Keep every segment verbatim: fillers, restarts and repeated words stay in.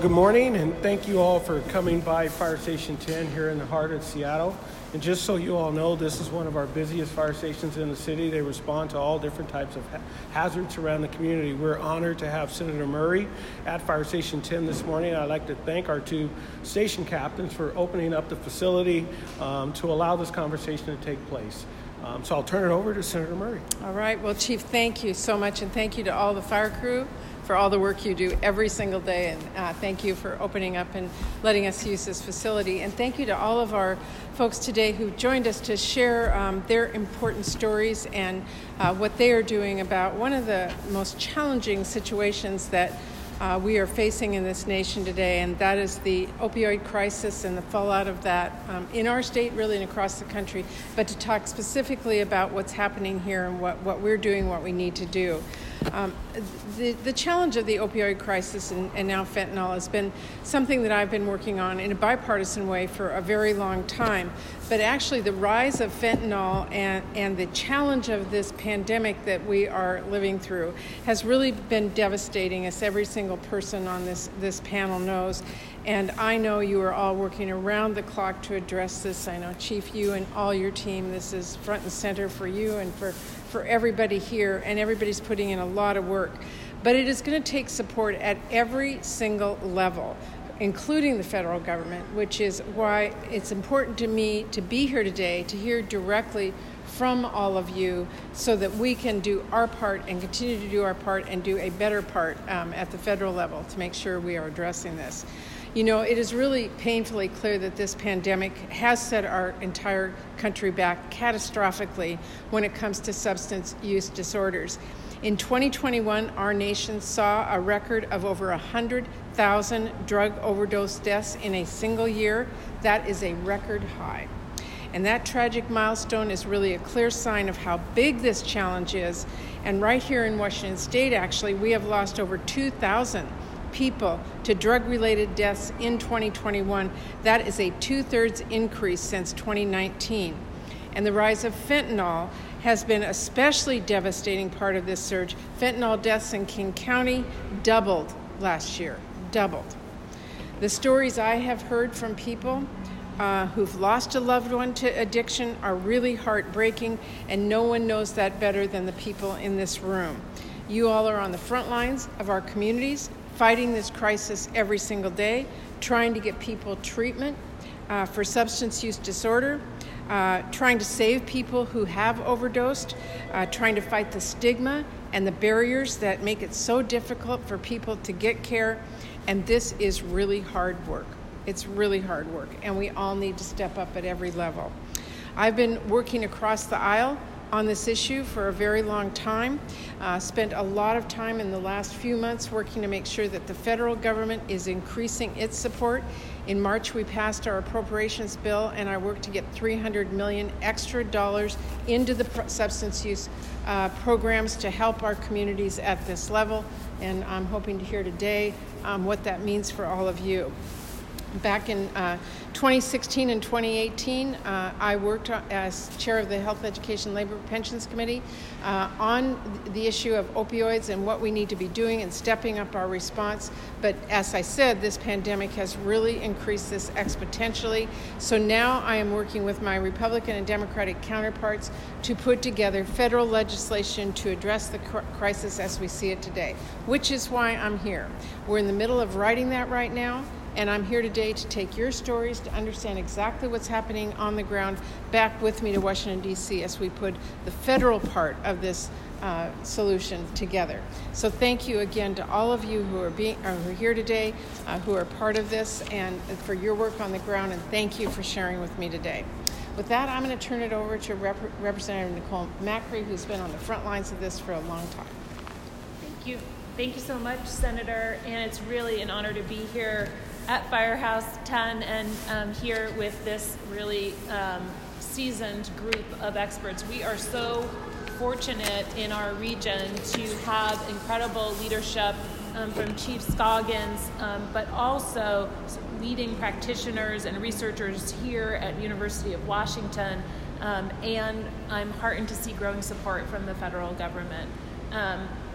Good morning, and thank you all for coming by Fire Station ten here in the heart of Seattle. And just so you all know, this is one of our busiest fire stations in the city. They respond to all different types of ha- hazards around the community. We're honored to have Senator Murray at Fire Station ten this morning. I'd like to thank our two station captains for opening up the facility um, to allow this conversation to take place. Um, so I'll turn it over to Senator Murray. All right. Well, Chief, thank you so much, and thank you to all the fire crew for all the work you do every single day, and uh, thank you for opening up and letting us use this facility. And thank you to all of our folks today who joined us to share um, their important stories and uh, what they are doing about one of the most challenging situations that uh, we are facing in this nation today, and that is the opioid crisis and the fallout of that um, in our state, really, and across the country, but to talk specifically about what's happening here and what, what we're doing, what we need to do. Um, the, the challenge of the opioid crisis and, and now fentanyl has been something that I've been working on in a bipartisan way for a very long time. But actually the rise of fentanyl and, and the challenge of this pandemic that we are living through has really been devastating, as every single person on this, this panel knows. And I know you are all working around the clock to address this. I know, Chief, you and all your team, this is front and center for you and for, for everybody here, and everybody's putting in a lot of work. But it is going to take support at every single level, including the federal government, which is why it's important to me to be here today, to hear directly from all of you so that we can do our part and continue to do our part and do a better part um, at the federal level to make sure we are addressing this. You know, it is really painfully clear that this pandemic has set our entire country back catastrophically when it comes to substance use disorders. In twenty twenty-one, our nation saw a record of over one hundred thousand drug overdose deaths in a single year. That is a record high. And that tragic milestone is really a clear sign of how big this challenge is. And right here in Washington State, actually, we have lost over two thousand people to drug-related deaths in twenty twenty-one. That is a two-thirds increase since twenty nineteen. And the rise of fentanyl has been especially devastating part of this surge. Fentanyl deaths in King County doubled last year, doubled. The stories I have heard from people uh, who've lost a loved one to addiction are really heartbreaking, and no one knows that better than the people in this room. You all are on the front lines of our communities, fighting this crisis every single day, trying to get people treatment uh, for substance use disorder, uh, trying to save people who have overdosed, uh, trying to fight the stigma and the barriers that make it so difficult for people to get care. And this is really hard work. It's really hard work, and we all need to step up at every level. I've been working across the aisle on this issue for a very long time. Uh, spent a lot of time in the last few months working to make sure that the federal government is increasing its support. In March, we passed our appropriations bill, and I worked to get three hundred million dollars extra dollars into the pro- substance use uh, programs to help our communities at this level. And I'm hoping to hear today um, what that means for all of you. Back in uh, twenty sixteen and twenty eighteen, uh, I worked as chair of the Health, Education, Labor, Pensions Committee uh, on the issue of opioids and what we need to be doing and stepping up our response. But as I said, this pandemic has really increased this exponentially. So now I am working with my Republican and Democratic counterparts to put together federal legislation to address the cr- crisis as we see it today, which is why I'm here. We're in the middle of writing that right now. And I'm here today to take your stories, to understand exactly what's happening on the ground, back with me to Washington, D C as we put the federal part of this uh, solution together. So thank you again to all of you who are being uh, who are here today, uh, who are part of this, and for your work on the ground, and thank you for sharing with me today. With that, I'm going to turn it over to Rep- Representative Nicole Macri, who's been on the front lines of this for a long time. Thank you. Thank you so much, Senator, and it's really an honor to be here at Firehouse ten and um, here with this really um, seasoned group of experts. We are so fortunate in our region to have incredible leadership um, from Chief Scoggins, um, but also leading practitioners and researchers here at University of Washington, um, and I'm heartened to see growing support from the federal government. Um,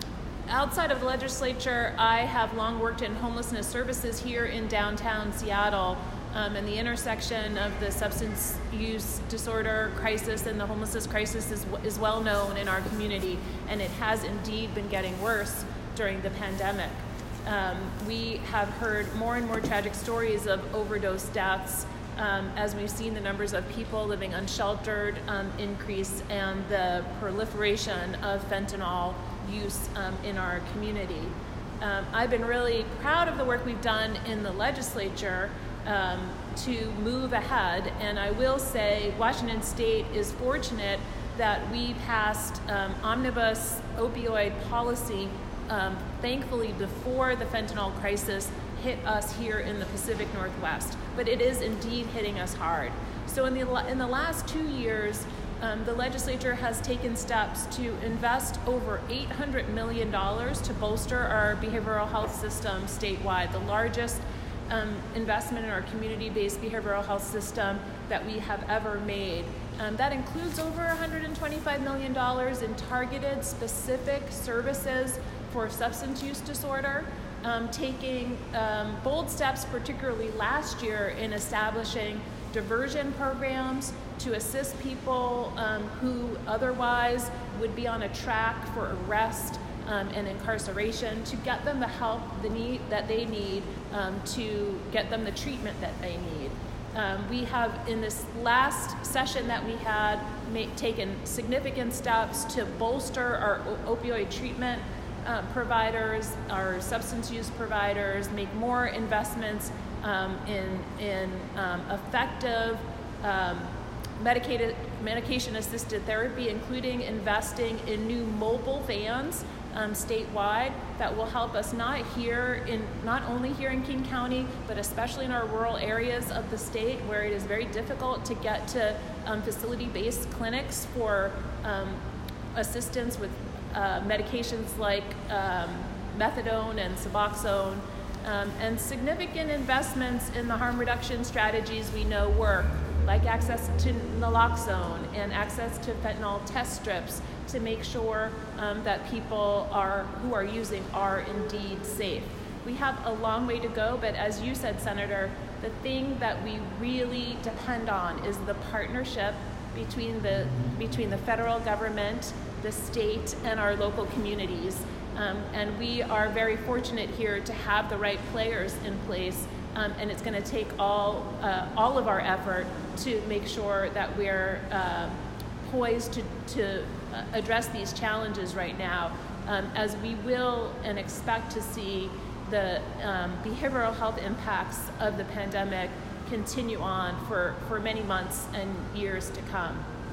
outside of the legislature, I have long worked in homelessness services here in downtown Seattle. Um, and the intersection of the substance use disorder crisis and the homelessness crisis is, is well known in our community, and it has indeed been getting worse during the pandemic. Um, we have heard more and more tragic stories of overdose deaths um, as we've seen the numbers of people living unsheltered um, increase and the proliferation of fentanyl use um, in our community. Um, I've been really proud of the work we've done in the legislature Um, to move ahead, and I will say Washington State is fortunate that we passed um, omnibus opioid policy um, thankfully before the fentanyl crisis hit us here in the Pacific Northwest, but it is indeed hitting us hard. So in the, in the last two years, um, the legislature has taken steps to invest over eight hundred million dollars to bolster our behavioral health system statewide, the largest Um, investment in our community-based behavioral health system that we have ever made. Um, that includes over one hundred twenty-five million dollars in targeted specific services for substance use disorder, um, taking um, bold steps, particularly last year, in establishing diversion programs to assist people um, who otherwise would be on a track for arrest Um, and incarceration, to get them the help the need, that they need um, to get them the treatment that they need. Um, we have, in this last session that we had, make, taken significant steps to bolster our opioid treatment uh, providers, our substance use providers, make more investments um, in, in um, effective um, medicated, medication-assisted therapy, including investing in new mobile vans Um, statewide that will help us not here in not only here in King County, but especially in our rural areas of the state where it is very difficult to get to um, facility-based clinics for um, assistance with uh, medications like um, methadone and Suboxone, um, and significant investments in the harm reduction strategies we know work, like access to naloxone and access to fentanyl test strips, to make sure um, that people are who are using are indeed safe. We have a long way to go, but as you said, Senator, the thing that we really depend on is the partnership between the between the federal government, the state, and our local communities. Um, and we are very fortunate here to have the right players in place, um, and it's going to take all uh, all of our effort to make sure that we're uh, poised to, to address these challenges right now, um, as we will and expect to see the um, behavioral health impacts of the pandemic continue on for, for many months and years to come.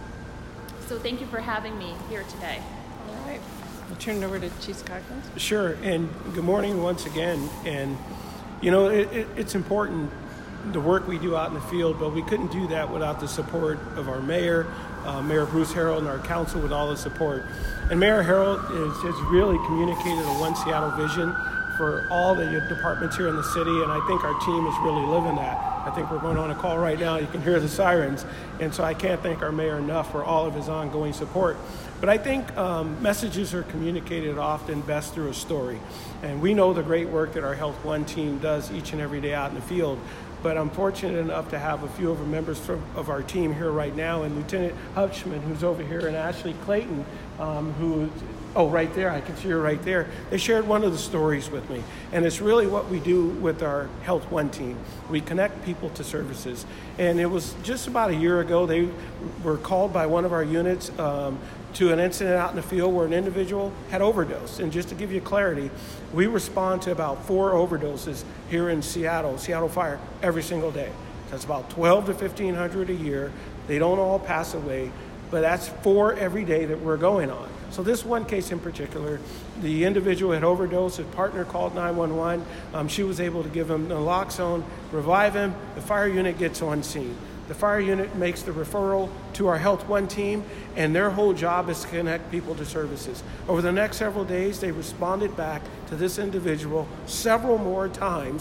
So thank you for having me here today. All right. I'll turn it over to Chief Cochran. Sure, and good morning once again. And, you know, it, it, it's important, the work we do out in the field, but we couldn't do that without the support of our mayor, uh, Mayor Bruce Harrell, and our council with all the support. And Mayor Harrell is, has really communicated a One Seattle vision for all the departments here in the city, and I think our team is really living that. I think we're going on a call right now. You can hear the sirens, and so I can't thank our mayor enough for all of his ongoing support. But I think um, messages are communicated often best through a story, and we know the great work that our Health One team does each and every day out in the field. But I'm fortunate enough to have a few of the members from, of our team here right now, and Lieutenant Hutchman, who's over here, and Ashley Clayton, um, who, oh, right there, I can see her right there. They shared one of the stories with me, and it's really what we do with our Health One team. We connect people to services, and it was just about a year ago, they were called by one of our units um, to an incident out in the field where an individual had overdosed. And just to give you clarity, we respond to about four overdoses here in Seattle, Seattle Fire, every single day. That's about twelve to fifteen hundred a year. They don't all pass away, but that's four every day that we're going on. So this one case in particular, the individual had overdosed, his partner called nine one one. Um, she was able to give him naloxone, revive him. The fire unit gets on scene. The fire unit makes the referral to our Health One team, and their whole job is to connect people to services. Over the next several days, they responded back to this individual several more times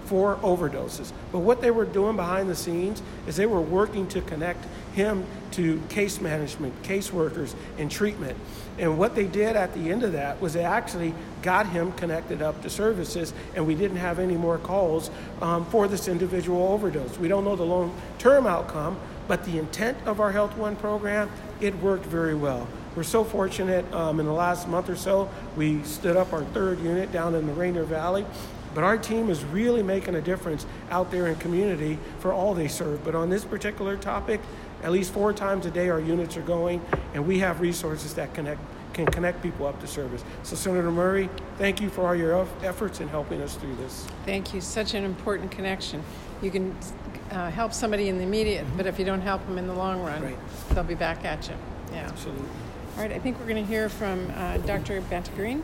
for overdoses. But what they were doing behind the scenes is they were working to connect him to case management, caseworkers, and treatment. And what they did at the end of that was they actually got him connected up to services, and we didn't have any more calls um, for this individual overdose. We don't know the long-term outcome, but the intent of our Health One program, it worked very well. We're so fortunate um, in the last month or so, we stood up our third unit down in the Rainier Valley. But our team is really making a difference out there in community for all they serve. But on this particular topic, at least four times a day our units are going, and we have resources that connect can connect people up to service. So Senator Murray, thank you for all your efforts in helping us through this. Thank you. Such an important connection. You can uh, help somebody in the immediate, mm-hmm. but if you don't help them in the long run, right. they'll be back at you. Yeah. Absolutely. All right, I think we're going to hear from uh, Doctor Bantagreen.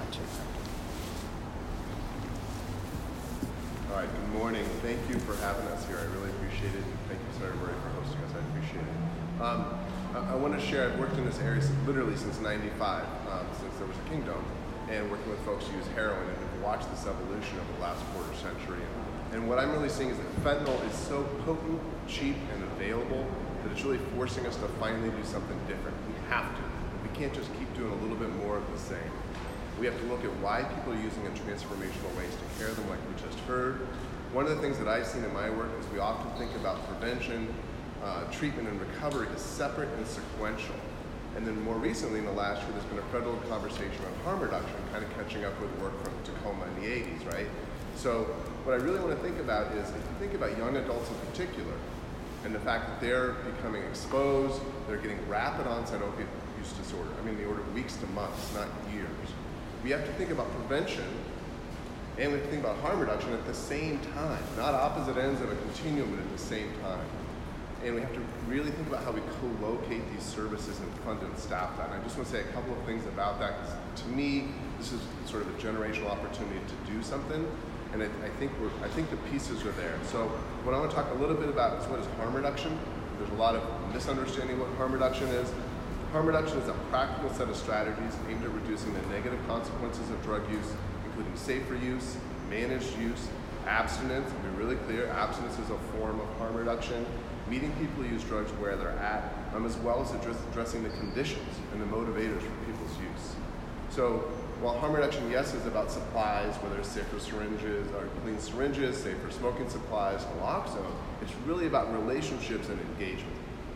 All right, good morning. Thank you for having us here. I really appreciate it. Thank you, Senator Murray, for hosting us. I appreciate it. Um, I, I want to share, I've worked in this area since, literally since ninety-five, um, since there was a kingdom, and working with folks who use heroin, and have watched this evolution over the last quarter century. And, and what I'm really seeing is that fentanyl is so potent, cheap, and available that it's really forcing us to finally do something different. We have to. We can't just keep doing a little bit more of the same. We have to look at why people are using in transformational ways to care them, like we just heard. One of the things that I've seen in my work is we often think about prevention, uh, treatment, and recovery as separate and sequential. And then more recently, in the last year, there's been a federal conversation on harm reduction, kind of catching up with work from Tacoma in the eighties, right? So what I really want to think about is, if you think about young adults in particular, and the fact that they're becoming exposed, they're getting rapid onset opiate use disorder. I mean, the order of weeks to months, not years. We have to think about prevention, and we have to think about harm reduction at the same time, not opposite ends of a continuum, but at the same time. And we have to really think about how we co-locate these services and fund and staff that. And I just want to say a couple of things about that, because to me, this is sort of a generational opportunity to do something, and I, I think we're, I think the pieces are there. So what I want to talk a little bit about is what is harm reduction. There's a lot of misunderstanding what harm reduction is. Harm reduction is a practical set of strategies aimed at reducing the negative consequences of drug use, including safer use, managed use, abstinence. To be really clear, abstinence is a form of harm reduction, meeting people who use drugs where they're at, um, as well as address, addressing the conditions and the motivators for people's use. So while harm reduction, yes, is about supplies, whether it's safer syringes or clean syringes, safer smoking supplies, naloxone, it's really about relationships and engagement.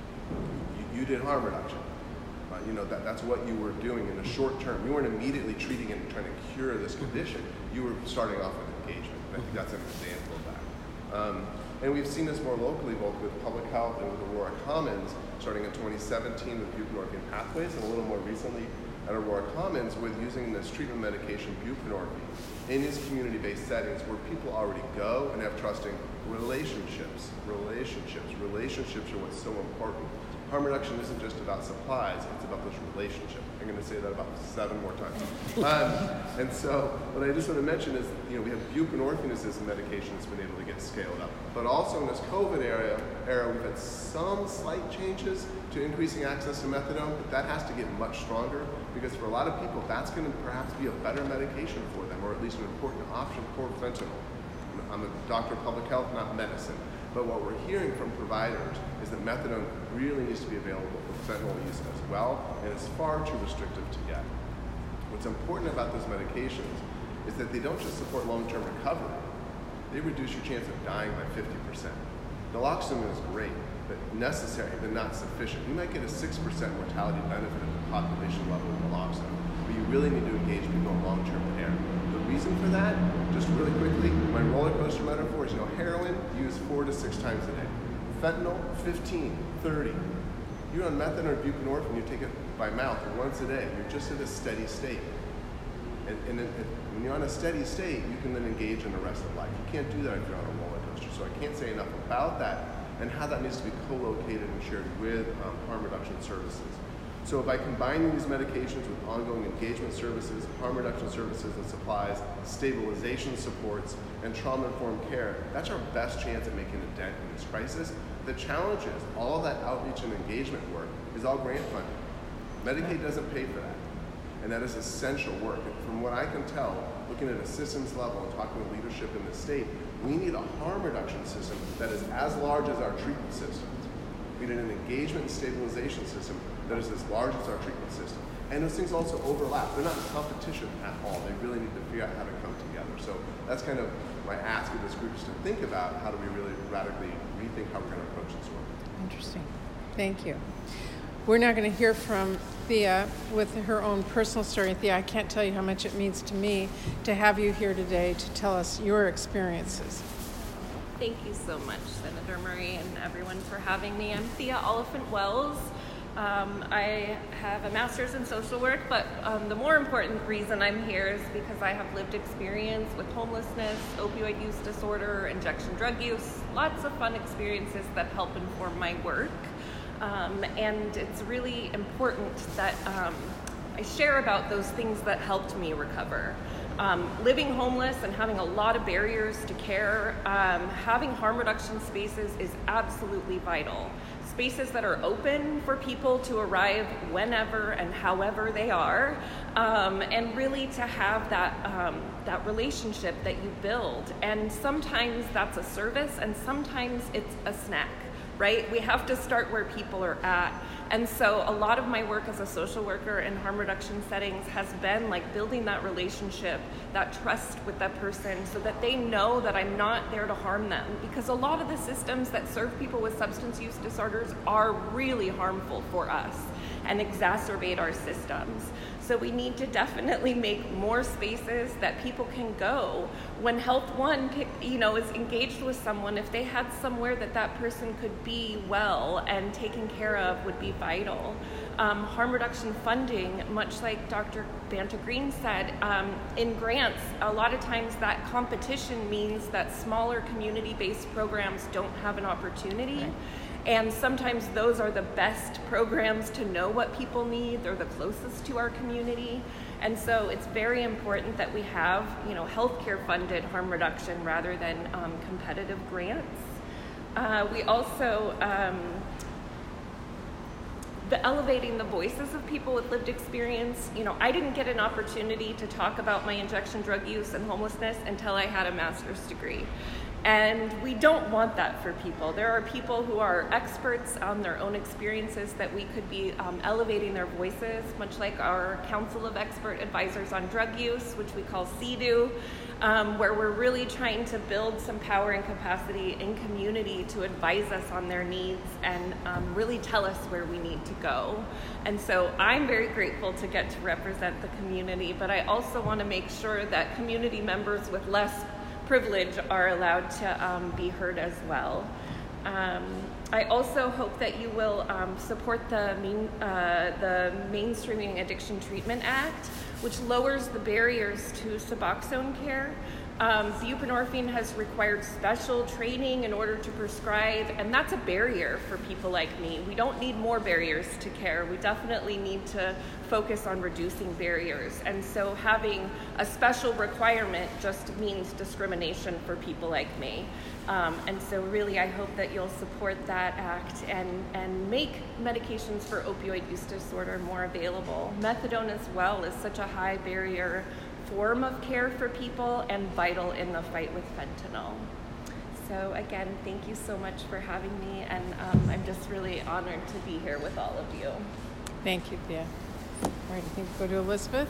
You, you did harm reduction. Uh, you know, that, that's what you were doing in the short term. You weren't immediately treating it and trying to cure this condition. You were starting off with engagement. And I think that's an example of that. Um, and we've seen this more locally, both with public health and with Aurora Commons, starting in twenty seventeen with buprenorphine pathways, and a little more recently at Aurora Commons with using this treatment medication, buprenorphine, in these community-based settings where people already go and have trusting relationships. Relationships. Relationships are what's so important. Harm reduction isn't just about supplies, it's about this relationship. I'm going to say that about seven more times. Um, and so what I just want to mention is, you know, we have buprenorphine as this medication that's been able to get scaled up. But also in this COVID era, era, we've had some slight changes to increasing access to methadone, but that has to get much stronger, because for a lot of people, that's going to perhaps be a better medication for them, or at least an important option for fentanyl. I'm a doctor of public health, not medicine. But what we're hearing from providers is that methadone really needs to be available for fentanyl use as well, and it's far too restrictive to get. What's important about those medications is that they don't just support long-term recovery, they reduce your chance of dying by fifty percent. Naloxone is great, but necessary, but not sufficient. You might get a six percent mortality benefit at the population level of naloxone, but you really need to engage people in long-term care. Reason for that, just really quickly, my roller coaster metaphor is, you know, heroin used four to six times a day. Fentanyl, fifteen, thirty. You're on methadone or buprenorphine, you take it by mouth once a day. You're just at a steady state. And, and then, when you're on a steady state, you can then engage in the rest of life. You can't do that if you're on a roller coaster. So I can't say enough about that and how that needs to be co-located and shared with um, harm reduction services. So by combining these medications with ongoing engagement services, harm reduction services and supplies, stabilization supports, and trauma-informed care, that's our best chance at making a dent in this crisis. The challenge is, all of that outreach and engagement work is all grant funded. Medicaid doesn't pay for that, and that is essential work. And from what I can tell, looking at a systems level and talking with leadership in the state, We need a harm reduction system that is as large as our treatment system. We need an engagement and stabilization system that is as large as our treatment system. And those things also overlap. They're not in competition at all. They really need to figure out how to come together. So that's kind of my ask of this group, is to think about how do we really radically rethink how we're going to approach this work. Interesting. Thank you. We're now going to hear from Thea with her own personal story. Thea, I can't tell you how much it means to me to have you here today to tell us your experiences. Thank you so much, Senator Murray, and everyone for having me. I'm Thea Oliphant Wells. Um, I have a master's in social work, but um, the more important reason I'm here is because I have lived experience with homelessness, opioid use disorder, injection drug use, lots of fun experiences that help inform my work. Um, and it's really important that um, I share about those things that helped me recover. Um, living homeless and having a lot of barriers to care, um, having harm reduction spaces is absolutely vital. Spaces that are open for people to arrive whenever and however they are, um, and really to have that um, that relationship that you build. And sometimes that's a service, and sometimes it's a snack, right? We have to start where people are at. And so a lot of my work as a social worker in harm reduction settings has been like building that relationship, that trust with that person, so that they know that I'm not there to harm them. Because a lot of the systems that serve people with substance use disorders are really harmful for us and exacerbate our systems. So we need to definitely make more spaces that people can go when Health One, you know, is engaged with someone. If they had somewhere that that person could be well and taken care of, would be vital. Um, harm reduction funding, much like Doctor Banta Green said, um, in grants, a lot of times that competition means that smaller community-based programs don't have an opportunity. Right. And sometimes those are the best programs to know what people need. They're the closest to our community. And so it's very important that we have, you know, healthcare funded harm reduction rather than um, competitive grants. Uh, we also, um, the elevating the voices of people with lived experience. You know, I didn't get an opportunity to talk about my injection drug use and homelessness until I had a master's degree. And we don't want that for people. There are people who are experts on their own experiences that we could be um, elevating their voices, much like our Council of Expert Advisors on Drug Use, which we call C D U, um, where we're really trying to build some power and capacity in community to advise us on their needs and um, really tell us where we need to go. And so I'm very grateful to get to represent the community, but I also want to make sure that community members with less privilege are allowed to um, be heard as well. Um, I also hope that you will um, support the, main, uh, the Mainstreaming Addiction Treatment Act, which lowers the barriers to Suboxone care. Um, buprenorphine has required special training in order to prescribe, and that's a barrier for people like me. We don't need more barriers to care. We definitely need to focus on reducing barriers. And so having a special requirement just means discrimination for people like me. Um, and so really I hope that you'll support that act and, and make medications for opioid use disorder more available. Methadone as well is such a high barrier form of care for people and vital in the fight with fentanyl. So again, thank you so much for having me, and um, I'm just really honored to be here with all of you. Thank you, Thea. All right, I think we'll go to Elizabeth.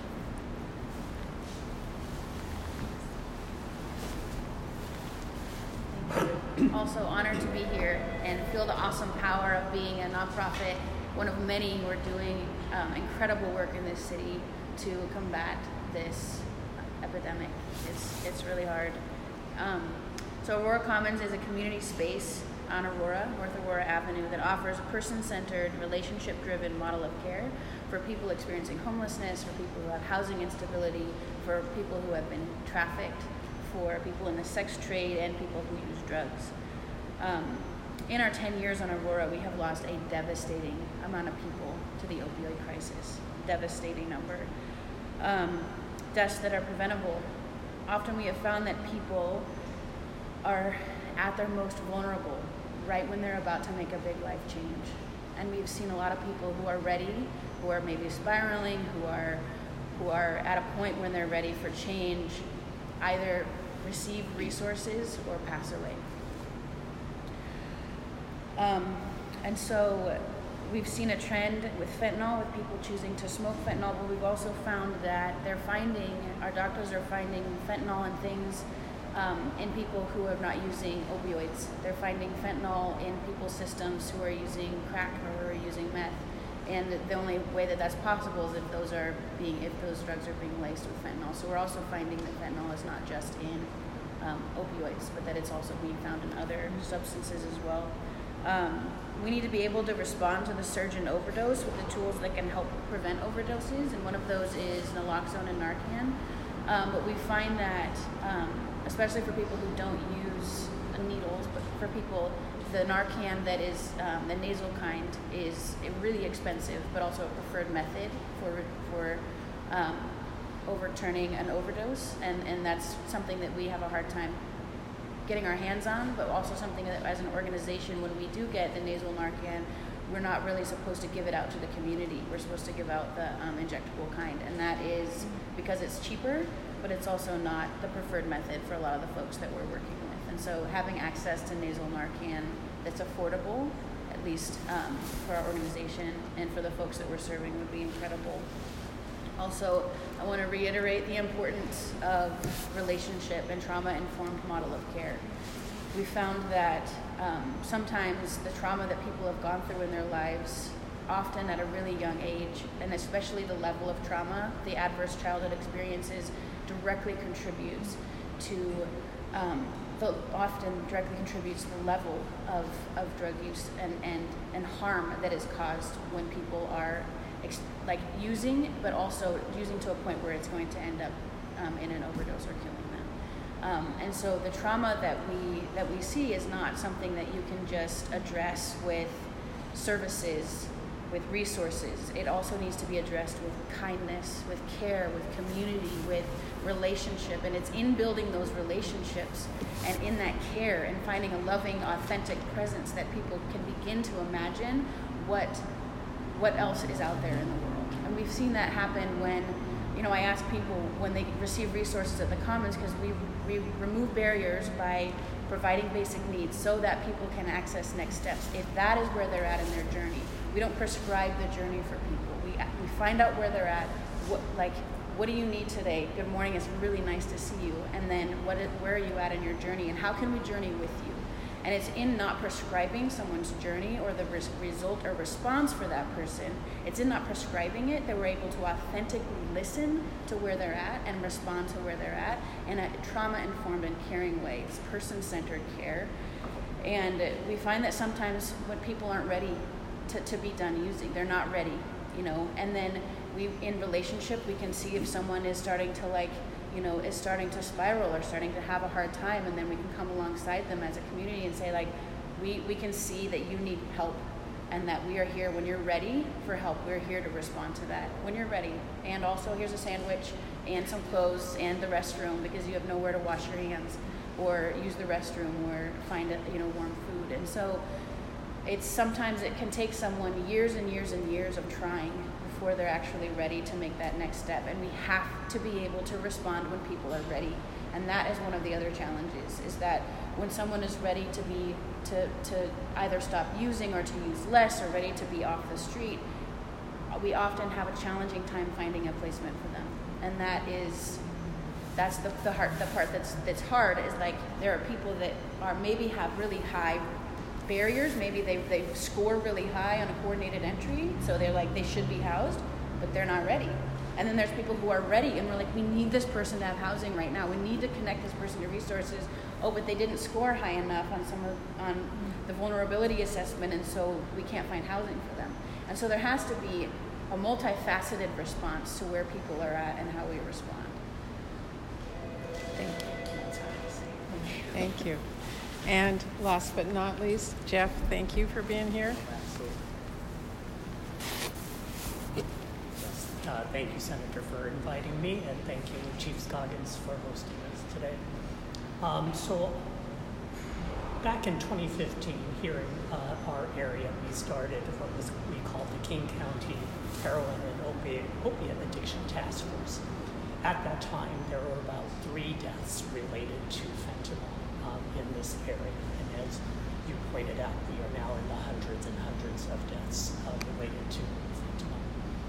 Also honored to be here and feel the awesome power of being a nonprofit, one of many who are doing um, incredible work in this city to combat this epidemic. It's it's really hard. Um, so Aurora Commons is a community space on Aurora, North Aurora Avenue, that offers a person-centered, relationship-driven model of care for people experiencing homelessness, for people who have housing instability, for people who have been trafficked, for people in the sex trade, and people who use drugs. Um, in our ten years on Aurora, we have lost a devastating amount of people to the opioid crisis. Devastating number. Um, deaths that are preventable. Often we have found that people are at their most vulnerable right when they're about to make a big life change. And we've seen a lot of people who are ready, who are maybe spiraling, who are who are at a point when they're ready for change, either receive resources or pass away. Um, and so we've seen a trend with fentanyl, with people choosing to smoke fentanyl, but we've also found that they're finding, our doctors are finding fentanyl and things um, in people who are not using opioids. They're finding fentanyl in people's systems who are using crack or who are using meth. And the only way that that's possible is if those are being, if those drugs are being laced with fentanyl. So we're also finding that fentanyl is not just in um, opioids, but that it's also being found in other substances as well. Um, we need to be able to respond to the surge in overdose with the tools that can help prevent overdoses, and one of those is naloxone and Narcan. Um, but we find that, um, especially for people who don't use needles, but for people, the Narcan that is um, the nasal kind is really expensive, but also a preferred method for for um, overturning an overdose, and, and that's something that we have a hard time getting our hands on, but also something that as an organization, when we do get the nasal Narcan, we're not really supposed to give it out to the community. We're supposed to give out the um, injectable kind, and that is because it's cheaper, but it's also not the preferred method for a lot of the folks that we're working with. And so having access to nasal Narcan that's affordable, at least um, for our organization and for the folks that we're serving, would be incredible. Also, I want to reiterate the importance of relationship and trauma-informed model of care. We found that um, sometimes the trauma that people have gone through in their lives, often at a really young age, and especially the level of trauma, the adverse childhood experiences, directly contributes to, um, the, often directly contributes to the level of, of drug use and, and, and harm that is caused when people are ex- like using, but also using to a point where it's going to end up um, in an overdose or killing them. Um, and so the trauma that we that we see is not something that you can just address with services, with resources. It also needs to be addressed with kindness, with care, with community, with relationship. And it's in building those relationships and in that care and finding a loving, authentic presence that people can begin to imagine what what else is out there in the world. And we've seen that happen when, you know, I ask people when they receive resources at the Commons, because we, we remove barriers by providing basic needs so that people can access next steps. If that is where they're at in their journey, we don't prescribe the journey for people. We we find out where they're at. What, like, what do you need today? Good morning. It's really nice to see you. And then, what? Is, where are you at in your journey? And how can we journey with you? And it's in not prescribing someone's journey or the res- result or response for that person. It's in not prescribing it that we're able to authentically listen to where they're at and respond to where they're at in a trauma-informed and caring way. It's person-centered care. And we find that sometimes when people aren't ready to, to be done using, they're not ready, you know. And then we, in relationship, we can see if someone is starting to like, you know, is starting to spiral or starting to have a hard time, and then we can come alongside them as a community and say, like, we, we can see that you need help and that we are here when you're ready for help. We're here to respond to that when you're ready. And also, here's a sandwich and some clothes and the restroom because you have nowhere to wash your hands or use the restroom or find, a, you know, warm food. And so it's sometimes it can take someone years and years and years of trying before they're actually ready to make that next step. And we have to be able to respond when people are ready. And that is one of the other challenges, is that when someone is ready to be to, to either stop using or to use less or ready to be off the street, we often have a challenging time finding a placement for them. And that is that's the, the hard the part that's that's hard is like there are people that are maybe have really high barriers. Maybe they, they score really high on a coordinated entry, so they're like, they should be housed, but they're not ready. And then there's people who are ready, and we're like, we need this person to have housing right now. We need to connect this person to resources. Oh, but they didn't score high enough on some of, on the vulnerability assessment, and so we can't find housing for them. And so there has to be a multifaceted response to where people are at and how we respond. Thank you. Thank you. And last but not least, Jeff, thank you for being here. Uh, thank you, Senator, for inviting me, and thank you, Chief Scoggins, for hosting us today. Um, so, back in twenty fifteen, here in uh, our area, we started what was we called the King County Heroin and Opiate, Opiate Addiction Task Force. at that time, there were about three deaths related to fentanyl um, in this area. And as you pointed out, we are now in the hundreds and hundreds of deaths uh, related to fentanyl.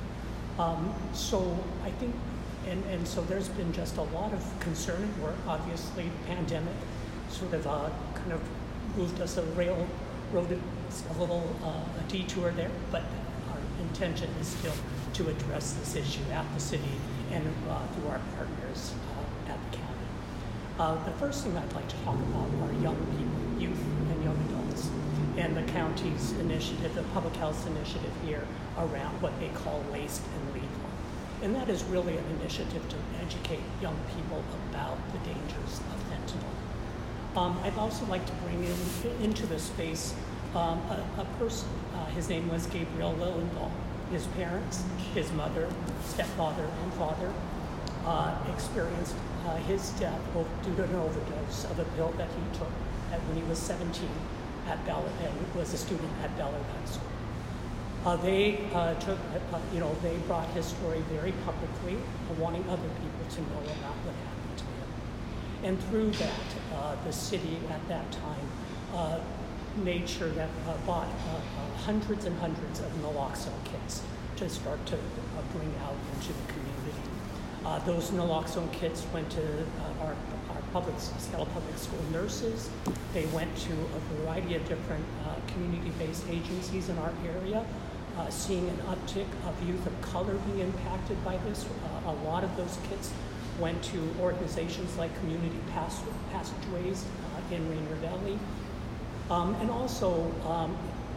Um, so I think, and, and so there's been just a lot of concerted work. Obviously, the pandemic sort of uh, kind of moved us a railroad, a little uh, a detour there, but our intention is still to address this issue at the city and uh, through our partners uh, at the county. Uh, the first thing I'd like to talk about are young people, youth and young adults, and the county's initiative, the public health initiative here around what they call waste and lethal. And that is really an initiative to educate young people about the dangers of fentanyl. Um, I'd also like to bring in into the space um, a, a person. Uh, his name was Gabriel Lilienthal. His parents, his mother, stepfather, and father uh, experienced uh, his death due to an overdose of a pill that he took at, when he was seventeen at Ballard, and was a student at Ballard High School. Uh, they uh, took, uh, you know, they brought his story very publicly, uh, wanting other people to know about what happened to him. And through that, uh, the city at that time uh, made sure that uh, bought uh, uh, hundreds and hundreds of naloxone kits to start to uh, bring out into the community. Uh, those naloxone kits went to uh, our, our public, Seattle Public School nurses. They went to a variety of different uh, community-based agencies in our area, uh, seeing an uptick of youth of color being impacted by this. Uh, a lot of those kits went to organizations like Community Pass Passageways uh, in Rainier Valley. Um, and also um,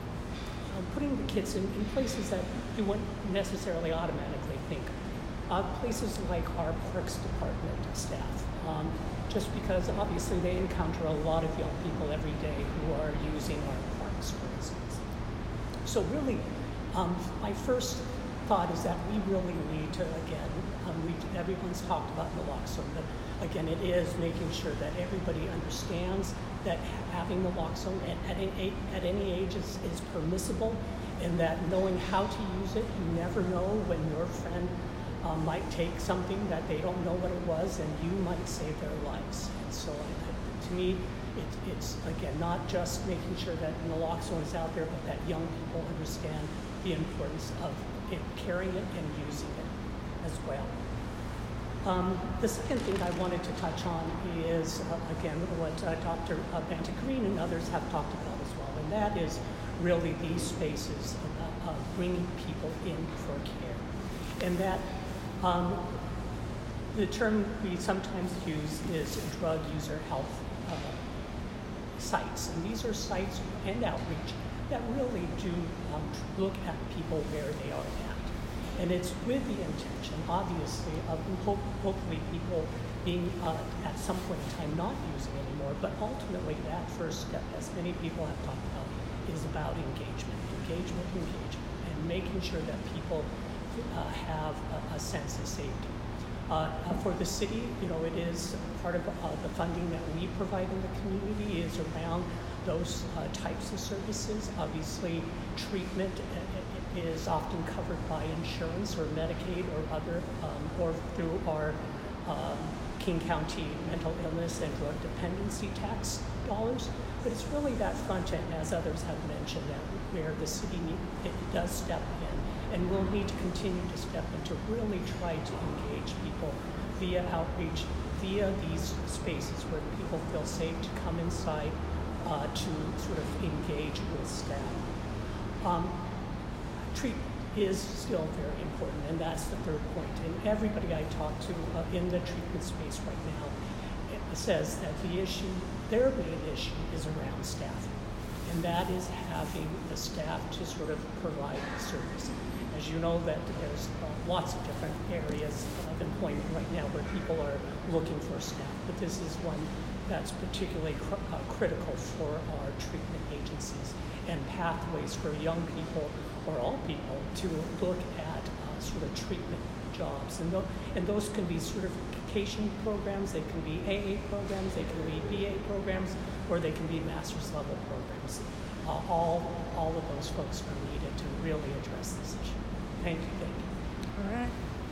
putting the kits in, in places that you wouldn't necessarily automatically think. Uh, places like our Parks Department staff, um, just because obviously they encounter a lot of young people every day who are using our parks, for instance. So really, um, my first thought is that we really need to, again, um, we, everyone's talked about naloxone, but again, it is making sure that everybody understands that having naloxone at, at, any, at any age is, is permissible, and that knowing how to use it, you never know when your friend um, might take something that they don't know what it was, and you might save their lives. And so uh, to me, it, it's, again, not just making sure that naloxone is out there, but that young people understand the importance of it, carrying it and using it as well. Um, the second thing I wanted to touch on is, uh, again, what uh, Doctor Uh, Banta-Green and others have talked about as well, and that is really these spaces of, of bringing people in for care. And that um, the term we sometimes use is drug user health uh, sites. And these are sites and outreach that really do um, look at people where they are at. And it's with the intention, obviously, of hope, hopefully people being uh, at some point in time not using anymore, but ultimately that first step, as many people have talked about, is about engagement, engagement, engagement, and making sure that people uh, have a, a sense of safety. Uh, uh, for the city, you know, it is part of uh, the funding that we provide in the community is around those uh, types of services. Obviously, treatment is often covered by insurance or Medicaid or other, um, or through our um, King County mental illness and drug dependency tax dollars. But it's really that front end, as others have mentioned, that where the city need, it does step in, and will need to continue to step in to really try to engage people via outreach, via these spaces where people feel safe to come inside uh, to sort of engage with staff. Um, treatment is still very important, and that's the third point. And everybody I talk to uh, in the treatment space right now it says that the issue, their main issue, is around staffing. And that is having the staff to sort of provide the service. As you know, that there's uh, lots of different areas of employment right now where people are looking for staff, but this is one that's particularly cr uh, critical for our treatment agencies and pathways for young people or all people to look at uh, sort of treatment jobs. And, th and those can be certification programs, they can be A A programs, they can be B A programs, or they can be master's level programs. Uh, all, all of those folks are needed to really address this issue. Thank you, thank you. All right.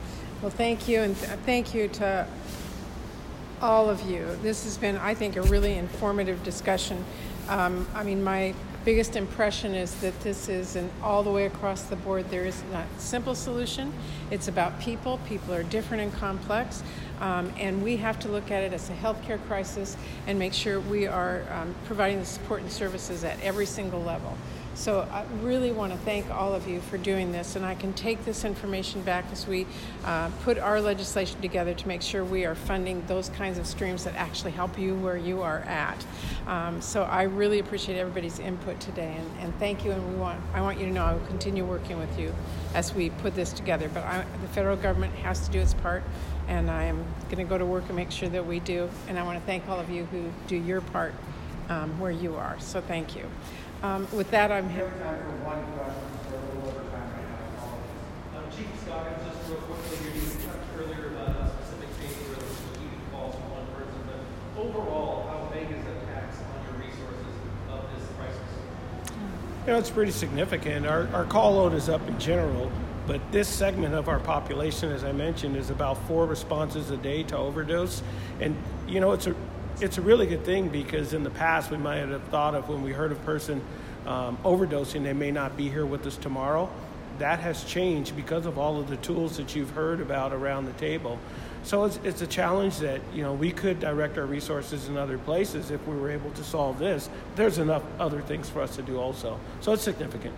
Well, thank you, and th- thank you to all of you. This has been, I think, a really informative discussion. Um, I mean, my biggest impression is that this is an all the way across the board. There is not a simple solution. It's about people. People are different and complex, um, and we have to look at it as a healthcare crisis and make sure we are um, providing the support and services at every single level. So I really want to thank all of you for doing this, and I can take this information back as we uh, put our legislation together to make sure we are funding those kinds of streams that actually help you where you are at. Um, so I really appreciate everybody's input today, and, and thank you. And we want I want you to know I will continue working with you as we put this together. But I, the federal government has to do its part, and I am going to go to work and make sure that we do. And I want to thank all of you who do your part um, where you are. So thank you. Um, with that, I'm here. Time for one question for a little over time right now. Um, Chief Scoggins, just real quickly, you touched earlier about a specific case where there was repeated calls from one person, but overall, how big is the tax on your resources of this crisis? You know, it's pretty significant. Our, our call load is up in general, but this segment of our population, as I mentioned, is about four responses a day to overdose. And, you know, it's a It's a really good thing, because in the past we might have thought of when we heard a person um, overdosing, they may not be here with us tomorrow. That has changed because of all of the tools that you've heard about around the table. So it's, it's a challenge that, you know, we could direct our resources in other places if we were able to solve this. There's enough other things for us to do also. So it's significant.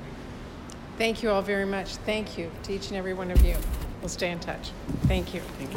Thank you all very much. Thank you to each and every one of you. We'll stay in touch. Thank you. Thank you.